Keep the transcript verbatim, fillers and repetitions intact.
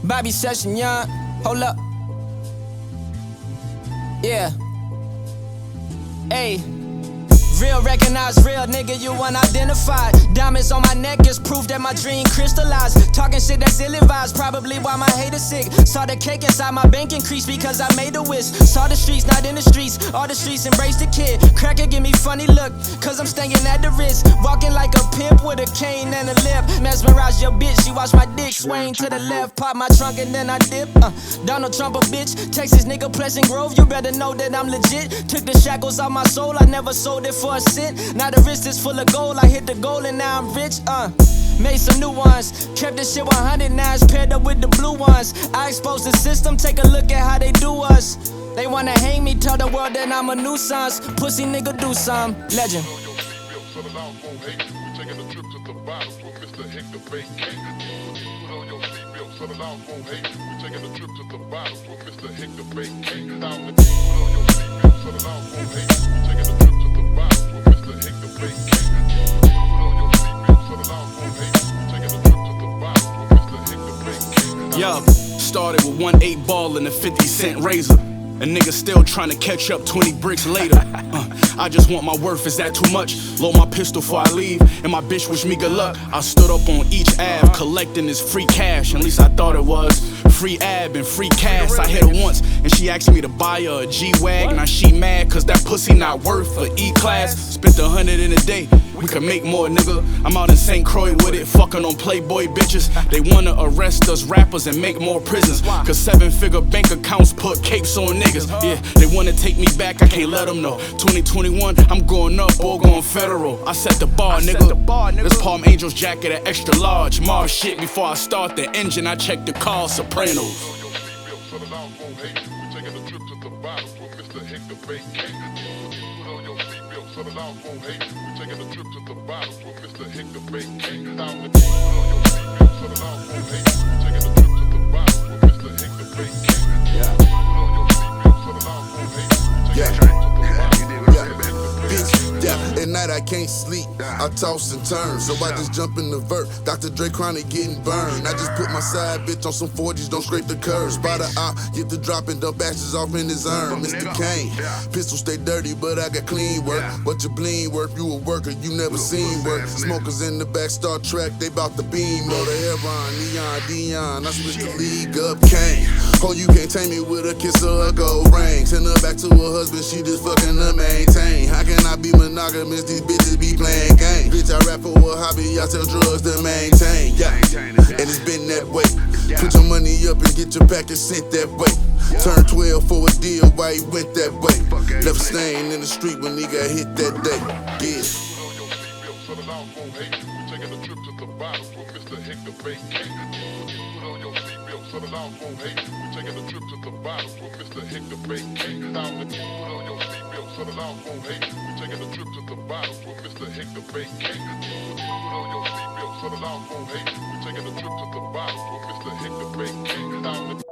Bobby Session Young, hold up. Yeah. Hey. Real recognize real, nigga, you unidentified. Diamonds on my neck is proof that my dream crystallized. Talking shit that's ill-advised, probably why my hate is sick. Saw the cake inside my bank increase because I made a wish. Saw the streets, not in the streets, all the streets embrace the kid. Cracker give me funny look, cause I'm staying at the wrist. Walking like a pimp with a cane and a lip. Mesmerize your bitch, she watch my dick swing to the left. Pop my trunk and then I dip. uh, Donald Trump a bitch, Texas nigga Pleasant Grove. You better know that I'm legit. Took the shackles off my soul, I never sold it for a cent. Now the wrist is full of gold, I hit the goal and now I'm rich, uh made some new ones, kept this shit one hundred nines paired up with the blue ones. I exposed the system, take a look at how they do us. They wanna hang me, tell the world that I'm a nuisance. Pussy nigga do some, legend. Yo, started with one eight ball and a fifty cent razor. A nigga still trying to catch up twenty bricks later. Uh, I just want my worth, is that too much? Load my pistol before I leave, and my bitch wish me good luck. I stood up on each Ave, collecting this free cash, at least I thought it was. Free ab and free cash, I hit her once, and she asked me to buy her a G-Wag. Now she mad, cause that pussy not worth a E-Class. Spent a hundred in a day, we could make more, nigga. I'm out in Saint Croix with it, fucking on Playboy bitches. They wanna arrest us rappers and make more prisons, cause seven-figure bank accounts put capes on niggas. Yeah, they wanna take me back, I can't let them know. twenty twenty-one, I'm going up or going federal. I set the bar, nigga. This Palm Angels jacket at extra large. Mars shit before I start the engine, I check the car, Sopranos. At night I can't sleep, I toss and turn, so I just jump in the vert. Doctor Dre chronic getting burned. I just put my side bitch on some forties, don't scrape the curves. Spot a op, get the drop and dump ashes off in his urn. Mister Kane, pistol stay dirty, but I got clean work. What you bling worth, you a worker, you never seen work. Smokers in the back, Star Trek, they bout the beam. Roll the Heron, Neon, Dion, I switch the league up, Kane. Oh, you can't tame me with a kiss or a gold ring. Send her back to her husband, she just fucking to maintain. How can I be monogamous? These bitches be playing games. Bitch, I rap for a hobby, I sell drugs to maintain. Yeah, and it's been that way. Put your money up and get your package sent that way. Turn twelve for a deal, why he went that way. Left staying in the street when he got hit that day. Yeah. Taking a trip to the bottom with Mister Hector Bacon. Put on your seatbelt, settle down, won't hate. Taking a trip to the bottom with Mister Hector Bacon. Put on your seatbelt, settle down, won't hate. Taking a trip to the bottom with Mister Hector Bacon. Put on your seatbelt, settle down, won't hate. Taking a trip to the bottom with Mister Hector Bacon.